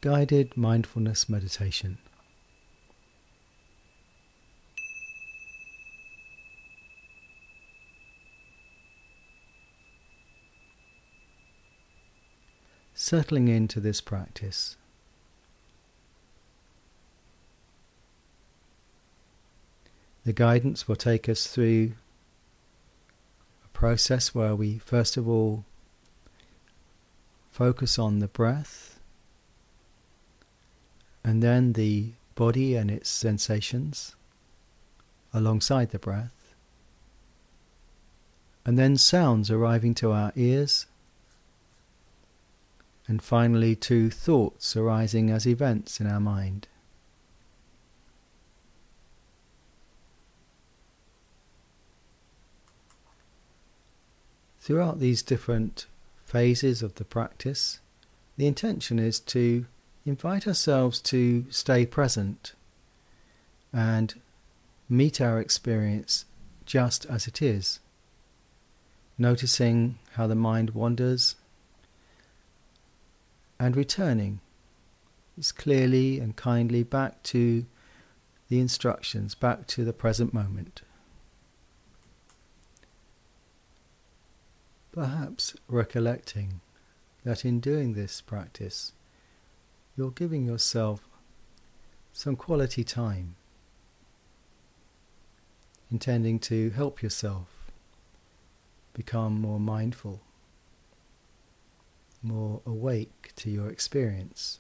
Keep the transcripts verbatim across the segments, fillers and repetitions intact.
guided mindfulness meditation. Settling into this practice. The guidance will take us through a process where we first of all focus on the breath, and then the body and its sensations alongside the breath, and then sounds arriving to our ears, and finally to thoughts arising as events in our mind. Throughout these different phases of the practice, the intention is to invite ourselves to stay present and meet our experience just as it is, noticing how the mind wanders and returning as clearly and kindly back to the instructions, back to the present moment. Perhaps recollecting that in doing this practice, you're giving yourself some quality time, intending to help yourself become more mindful, more awake to your experience.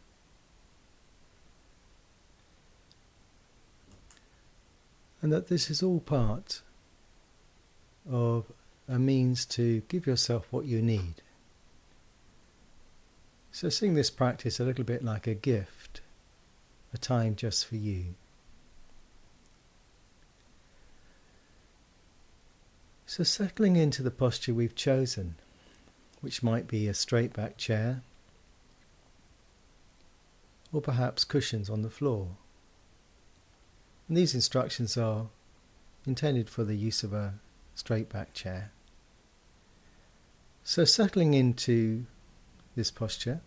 And that this is all part of a means to give yourself what you need. So seeing this practice a little bit like a gift, a time just for you. So settling into the posture we've chosen, which might be a straight back chair, or perhaps cushions on the floor. And these instructions are intended for the use of a straight back chair. So settling into this posture,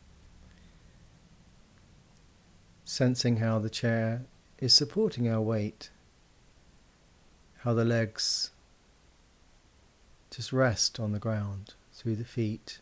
sensing how the chair is supporting our weight, how the legs just rest on the ground through the feet,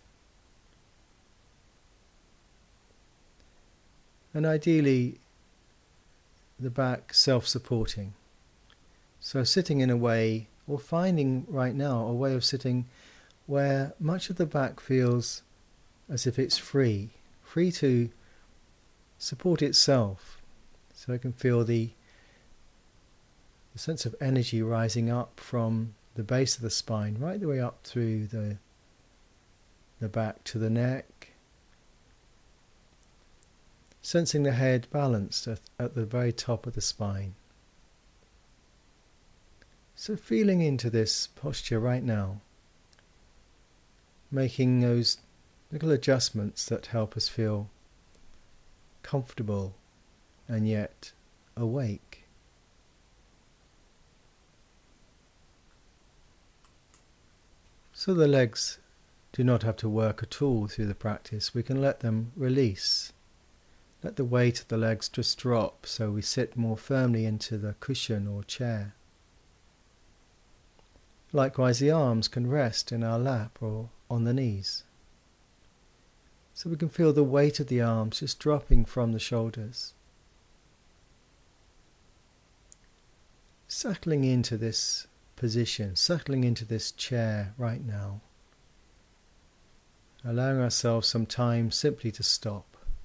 and ideally the back self-supporting. So sitting in a way, or finding right now a way of sitting where much of the back feels as if it's free, free to support itself, so it can feel the, the sense of energy rising up from the base of the spine, right the way up through the, the back to the neck, sensing the head balanced at, at the very top of the spine. So feeling into this posture right now, making those little adjustments that help us feel comfortable and yet awake. So the legs do not have to work at all through the practice. We can let them release. Let the weight of the legs just drop so we sit more firmly into the cushion or chair. Likewise, the arms can rest in our lap or on the knees. So we can feel the weight of the arms just dropping from the shoulders. Settling into this position, settling into this chair right now. Allowing ourselves some time simply to stop.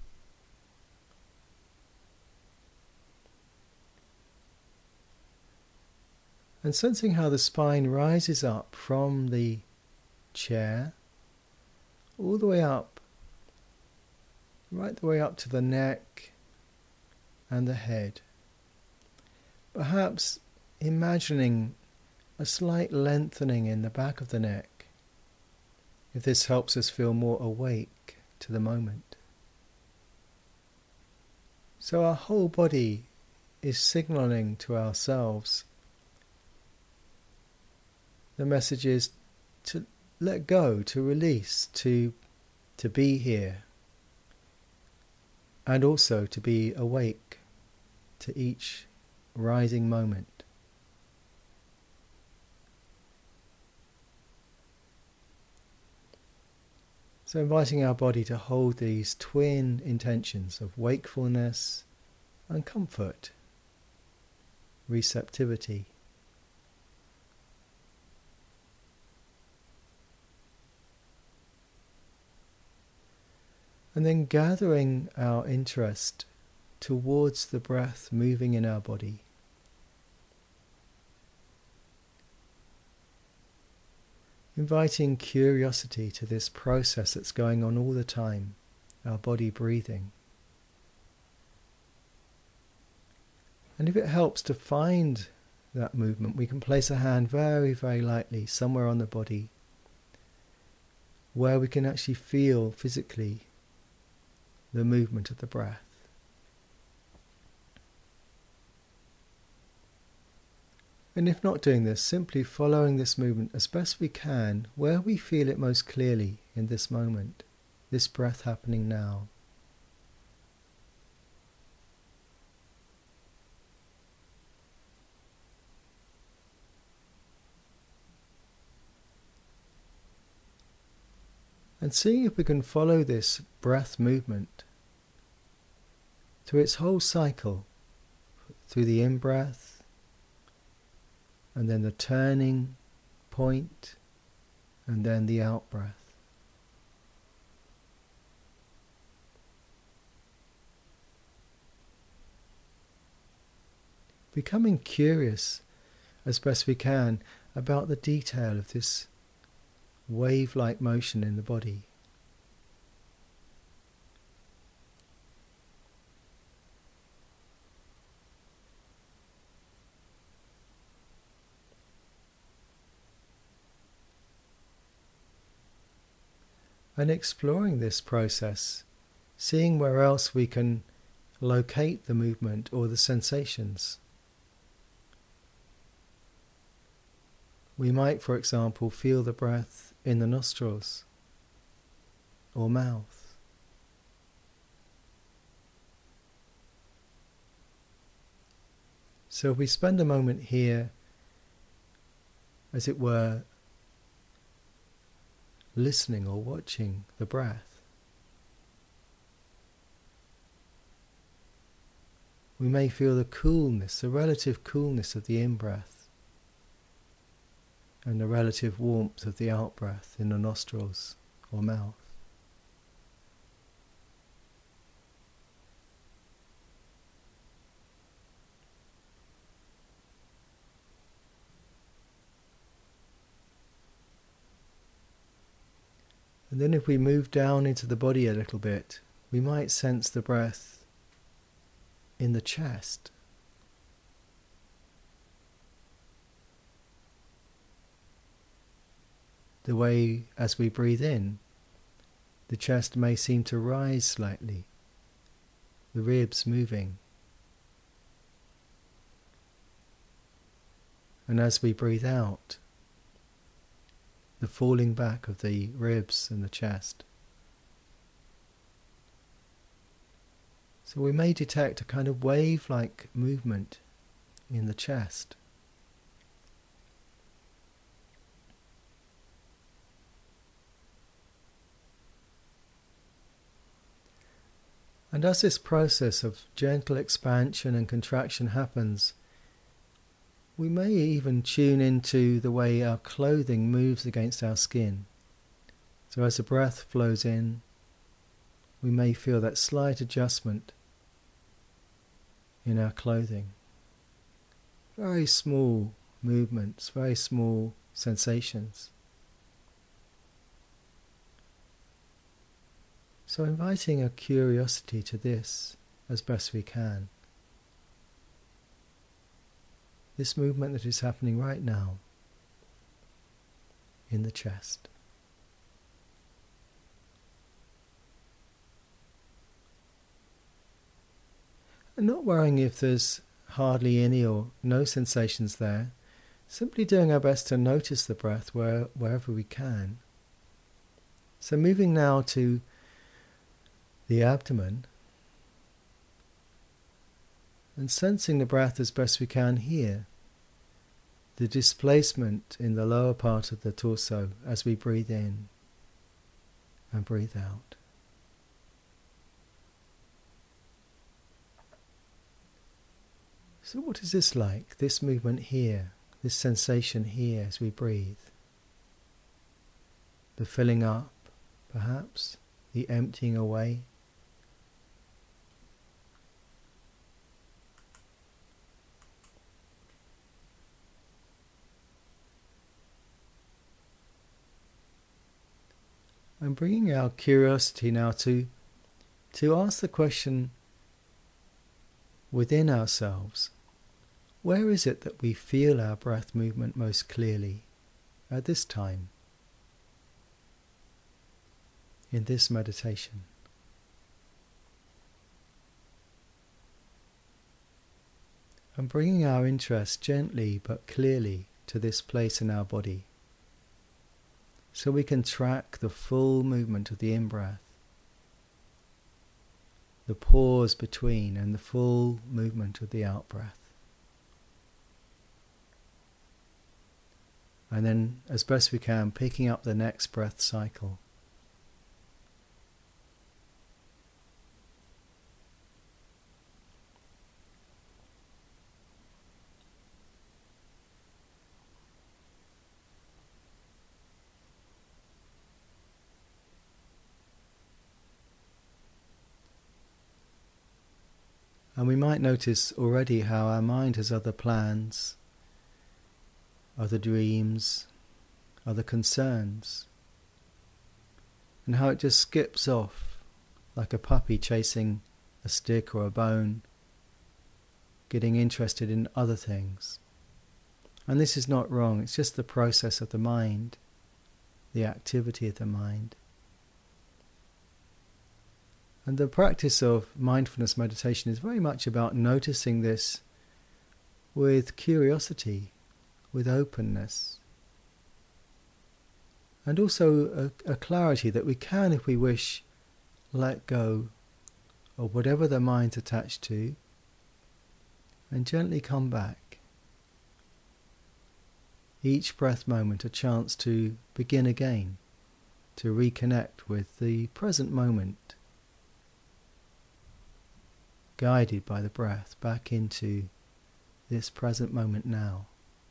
And sensing how the spine rises up from the chair, all the way up, right the way up to the neck and the head. Perhaps imagining a slight lengthening in the back of the neck, if this helps us feel more awake to the moment. So our whole body is signaling to ourselves the message is to let go, to release, to, to be here. and also to be awake to each rising moment. So inviting our body to hold these twin intentions of wakefulness and comfort, receptivity. And then gathering our interest towards the breath moving in our body. Inviting curiosity to this process that's going on all the time, our body breathing. And if it helps to find that movement, we can place a hand very, very lightly somewhere on the body where we can actually feel physically the movement of the breath. And if not doing this, simply following this movement as best we can where we feel it most clearly in this moment, this breath happening now. And seeing if we can follow this breath movement through its whole cycle, through the in-breath, and then the turning point, and then the out-breath. Becoming curious as best we can about the detail of this wave-like motion in the body. And exploring this process, seeing where else we can locate the movement or the sensations. We might, for example, feel the breath in the nostrils or mouth. So if we spend a moment here, as it were, listening or watching the breath, we may feel the coolness, the relative coolness of the in-breath and the relative warmth of the out-breath in the nostrils or mouth. And then if we move down into the body a little bit, we might sense the breath in the chest. The way, as we breathe in, the chest may seem to rise slightly, the ribs moving. And as we breathe out, the falling back of the ribs and the chest. So we may detect a kind of wave-like movement in the chest. And as this process of gentle expansion and contraction happens, we may even tune into the way our clothing moves against our skin. So as the breath flows in, we may feel that slight adjustment in our clothing. Very small movements, very small sensations. So inviting a curiosity to this as best we can. This movement that is happening right now in the chest. And not worrying if there's hardly any or no sensations there, simply doing our best to notice the breath where, wherever we can. So moving now to the abdomen, and sensing the breath as best we can here. The displacement in the lower part of the torso as we breathe in and breathe out. So what is this like, this movement here, this sensation here as we breathe? The filling up, perhaps, the emptying away. And bringing our curiosity now to, to ask the question within ourselves, where is it that we feel our breath movement most clearly at this time, in this meditation? And bringing our interest gently but clearly to this place in our body, so we can track the full movement of the in-breath, the pause between, and the full movement of the out-breath. And then, as best we can, picking up the next breath cycle. And we might notice already how our mind has other plans, other dreams, other concerns, and how it just skips off like a puppy chasing a stick or a bone, getting interested in other things. And this is not wrong, it's just the process of the mind, the activity of the mind. And the practice of mindfulness meditation is very much about noticing this with curiosity, with openness, and also a, a clarity that we can, if we wish, let go of whatever the mind's attached to and gently come back. Each breath moment a chance to begin again, to reconnect with the present moment, guided by the breath back into this present moment now,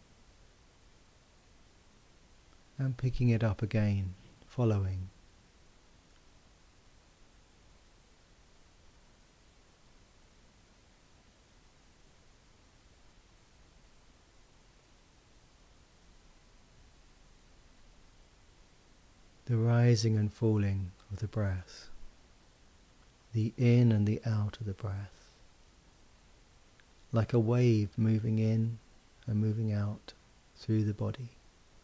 and picking it up again, following. The rising and falling of the breath, the in and the out of the breath, like a wave moving in and moving out through the body.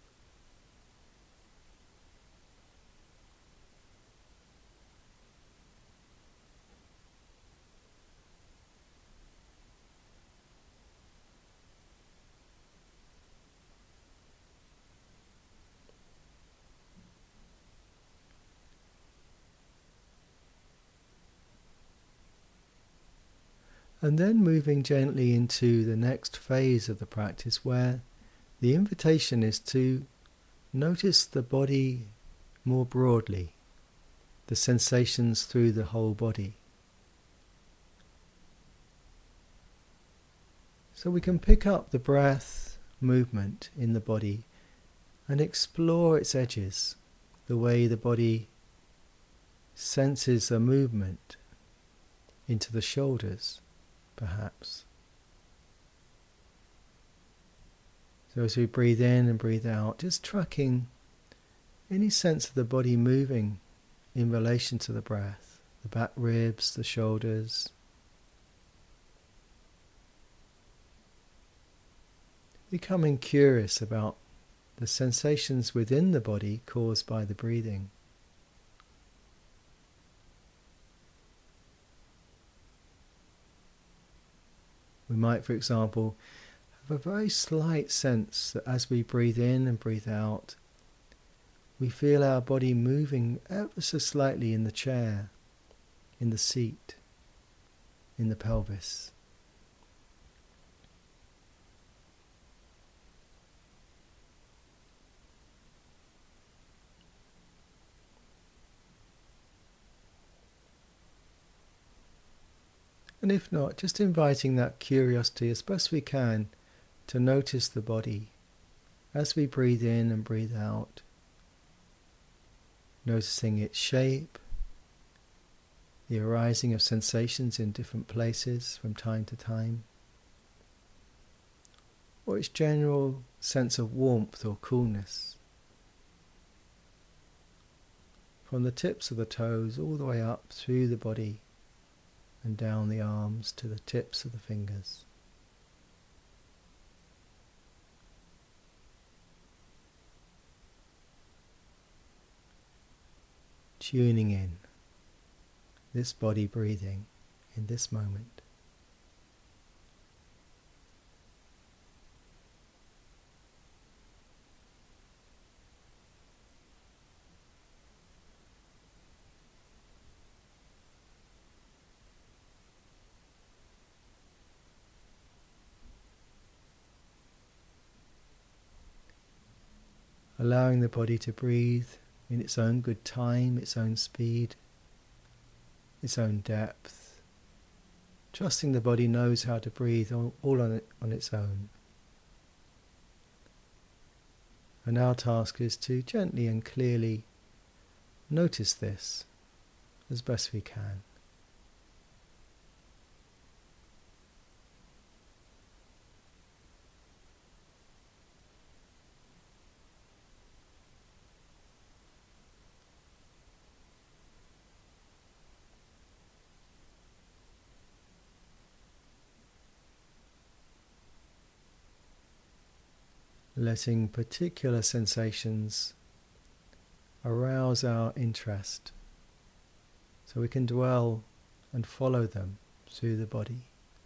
And then moving gently into the next phase of the practice, where the invitation is to notice the body more broadly, the sensations through the whole body. So we can pick up the breath movement in the body and explore its edges, the way the body senses a movement into the shoulders, perhaps. So as we breathe in and breathe out, just tracking any sense of the body moving in relation to the breath, the back ribs, the shoulders. Becoming curious about the sensations within the body caused by the breathing. We might, for example, have a very slight sense that as we breathe in and breathe out, we feel our body moving ever so slightly in the chair, in the seat, in the pelvis. And if not, just inviting that curiosity as best we can to notice the body as we breathe in and breathe out, noticing its shape, the arising of sensations in different places from time to time, or its general sense of warmth or coolness, from the tips of the toes all the way up through the body and down the arms to the tips of the fingers. Tuning in, this body breathing in this moment. Allowing the body to breathe in its own good time, its own speed, its own depth. Trusting the body knows how to breathe all, all on, it, on its own. And our task is to gently and clearly notice this as best we can. Letting particular sensations arouse our interest so we can dwell and follow them through the body.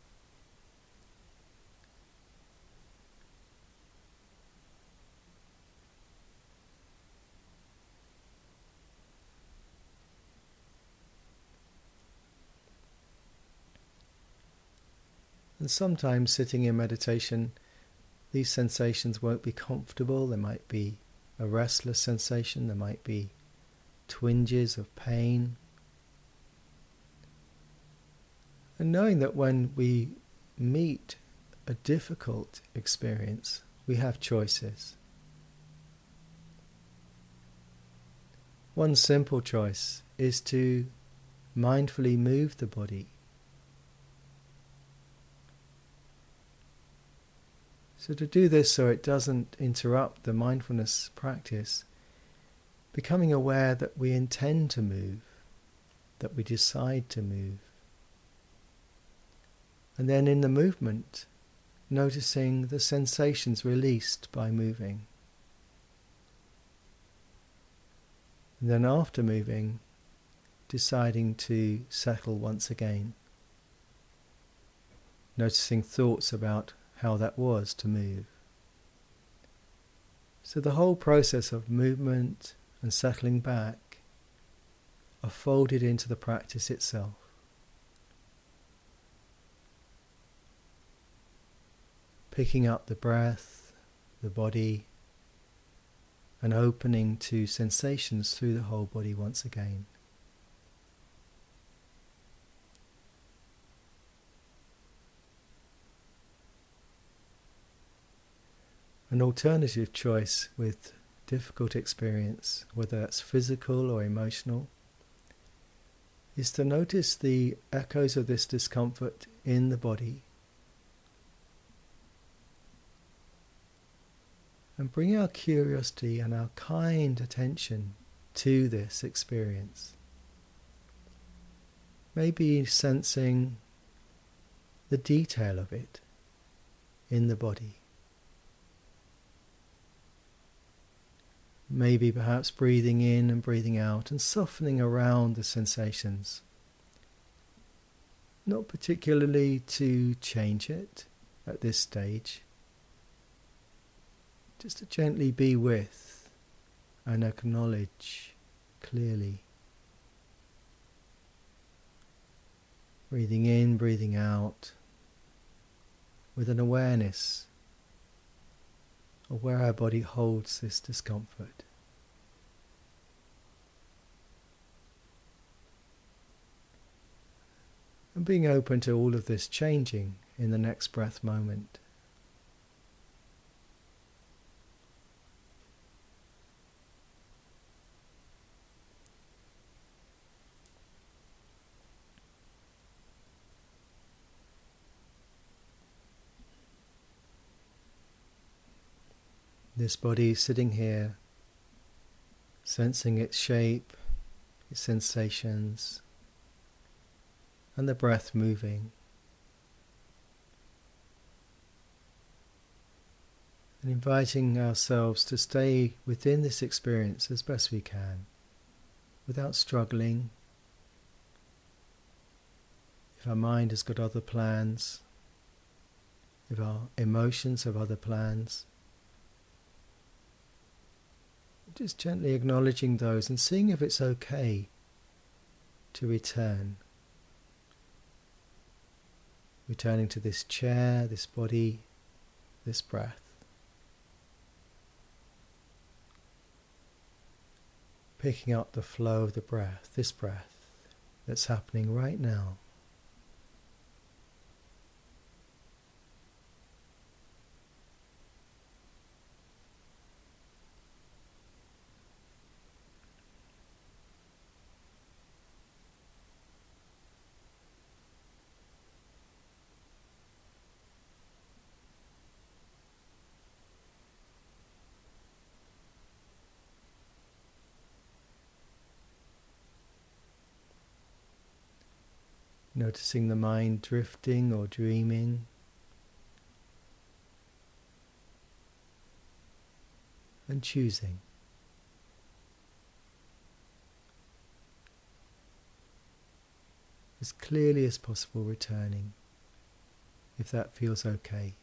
And sometimes sitting in meditation, these sensations won't be comfortable. There might be a restless sensation, there might be twinges of pain. And knowing that when we meet a difficult experience, we have choices. One simple choice is to mindfully move the body. So to do this so it doesn't interrupt the mindfulness practice, becoming aware that we intend to move, that we decide to move. And then in the movement, noticing the sensations released by moving. And then after moving, deciding to settle once again. Noticing thoughts about how that was to move. So the whole process of movement and settling back are folded into the practice itself. Picking up the breath, the body, and opening to sensations through the whole body once again. An alternative choice with difficult experience, whether that's physical or emotional, is to notice the echoes of this discomfort in the body and bring our curiosity and our kind attention to this experience. Maybe sensing the detail of it in the body. Maybe perhaps breathing in and breathing out and softening around the sensations. Not particularly to change it at this stage. Just to gently be with and acknowledge clearly. Breathing in, breathing out with an awareness of where our body holds this discomfort. And being open to all of this changing in the next breath moment. This body sitting here, sensing its shape, its sensations, and the breath moving. And inviting ourselves to stay within this experience as best we can, without struggling. If our mind has got other plans, if our emotions have other plans, just gently acknowledging those and seeing if it's okay to return. Returning to this chair, this body, this breath. Picking up the flow of the breath, this breath that's happening right now. Noticing the mind drifting or dreaming. And choosing. As clearly as possible returning, if that feels okay.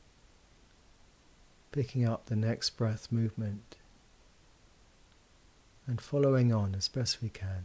Picking up the next breath movement and following on as best we can.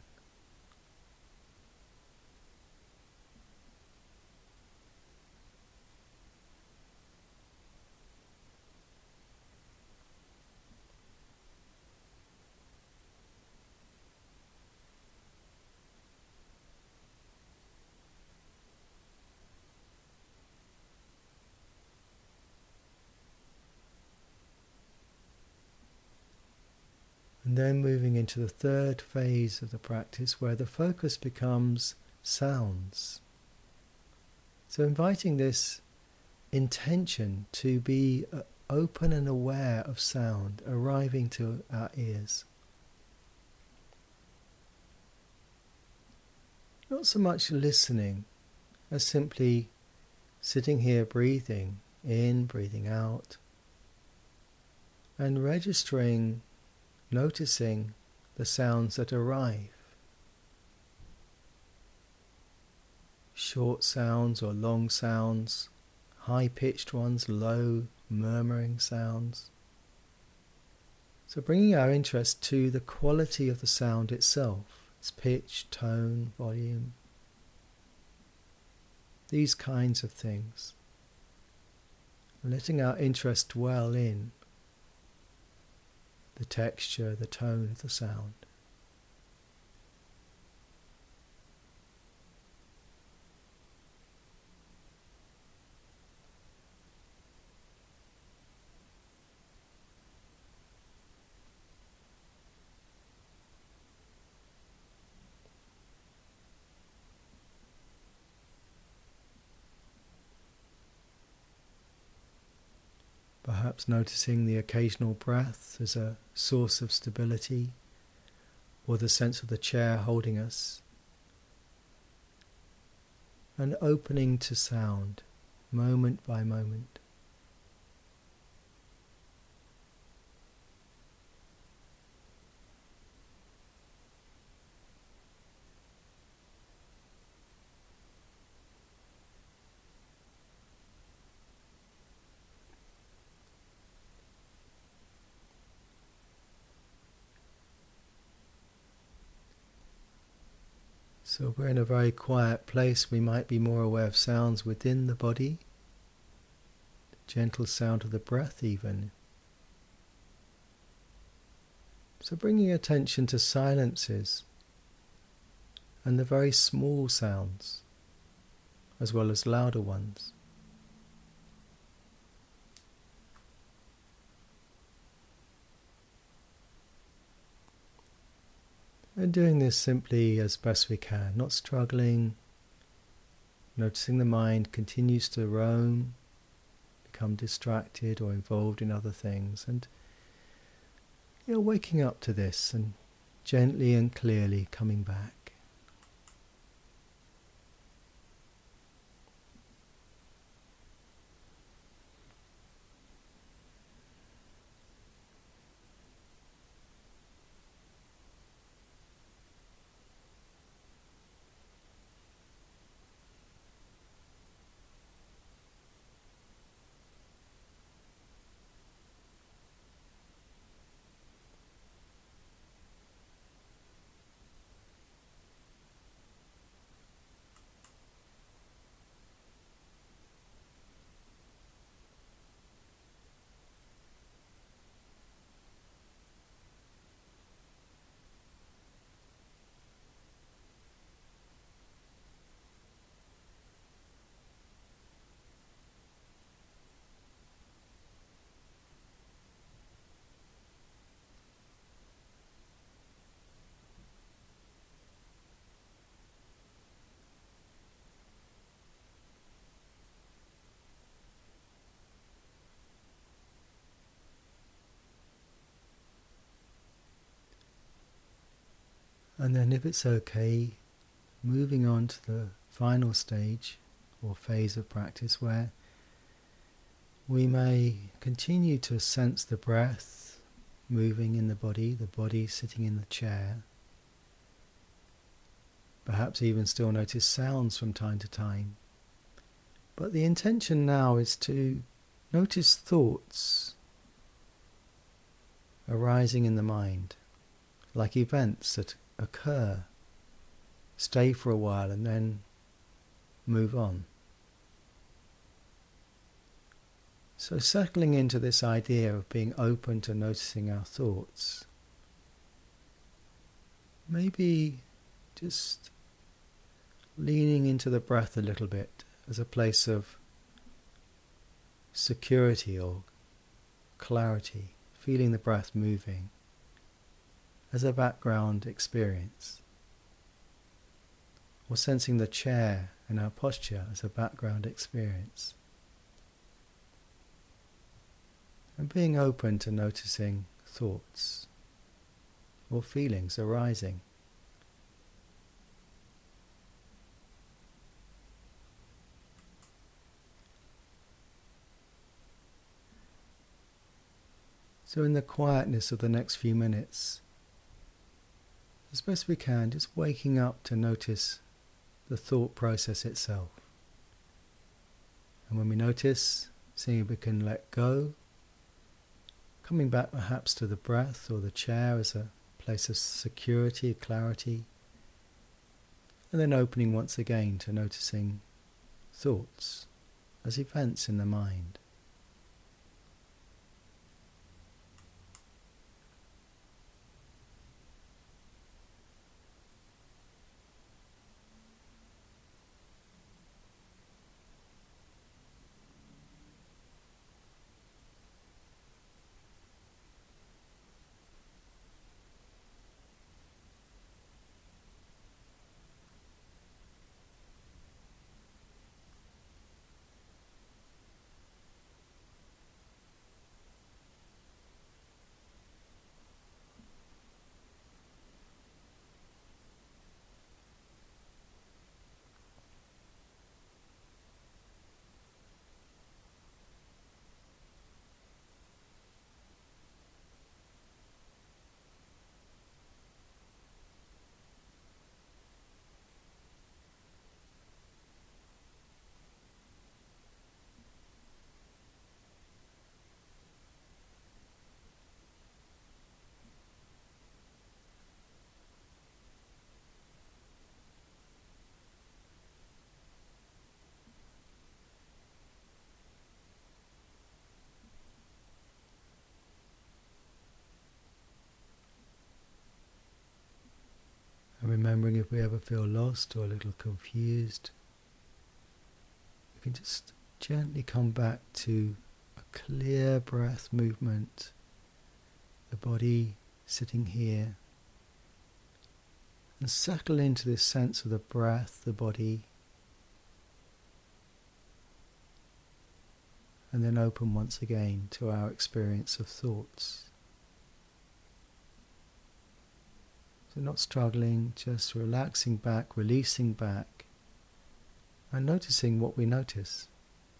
And then moving into the third phase of the practice where the focus becomes sounds. So inviting this intention to be open and aware of sound arriving to our ears. Not so much listening as simply sitting here breathing in, breathing out, and registering, noticing the sounds that arrive. Short sounds or long sounds, high-pitched ones, low, murmuring sounds. So bringing our interest to the quality of the sound itself, its pitch, tone, volume, these kinds of things. And letting our interest dwell in the texture, the tone of the sound. Perhaps noticing the occasional breath as a source of stability, or the sense of the chair holding us, and opening to sound, moment by moment. So if we're in a very quiet place, we might be more aware of sounds within the body, the gentle sound of the breath even. So bringing attention to silences and the very small sounds as well as louder ones. And doing this simply as best we can, not struggling, noticing the mind continues to roam, become distracted or involved in other things, and you're waking up to this and gently and clearly coming back. And then if it's okay, moving on to the final stage or phase of practice where we may continue to sense the breath moving in the body, the body sitting in the chair. Perhaps even still notice sounds from time to time. But the intention now is to notice thoughts arising in the mind, like events that occur, stay for a while and then move on. So settling into this idea of being open to noticing our thoughts, maybe just leaning into the breath a little bit as a place of security or clarity, feeling the breath moving as a background experience, or sensing the chair and our posture as a background experience, and being open to noticing thoughts or feelings arising. So in the quietness of the next few minutes, as best we can, just waking up to notice the thought process itself. And when we notice, seeing if we can let go, coming back perhaps to the breath or the chair as a place of security, clarity, and then opening once again to noticing thoughts as events in the mind. And remembering if we ever feel lost or a little confused, can just gently come back to a clear breath movement, the body sitting here, and settle into this sense of the breath, the body, and then open once again to our experience of thoughts. So not struggling, just relaxing back, releasing back, and noticing what we notice.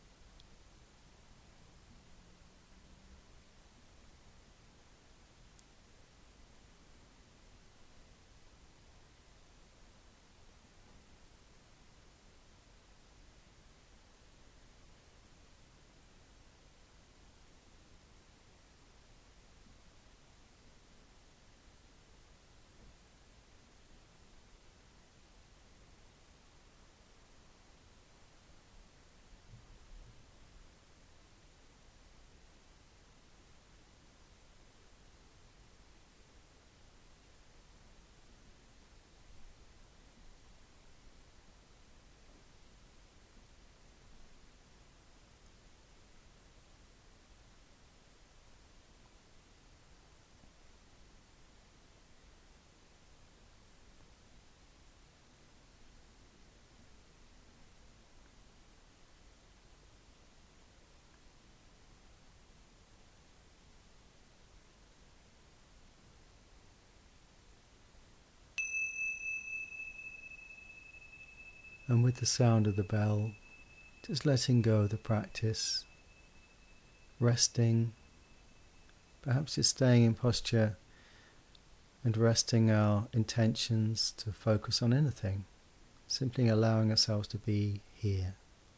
And with the sound of the bell, just letting go of the practice, resting, perhaps just staying in posture and resting our intentions to focus on anything, simply allowing ourselves to be here.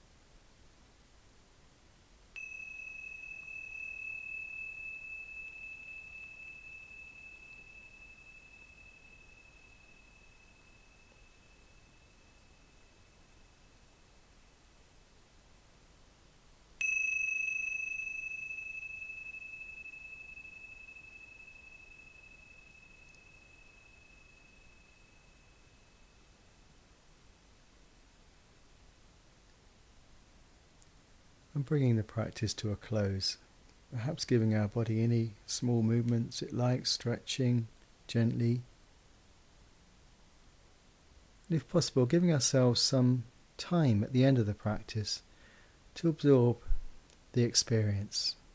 And bringing the practice to a close, perhaps giving our body any small movements it likes, stretching gently. And if possible, giving ourselves some time at the end of the practice to absorb the experience,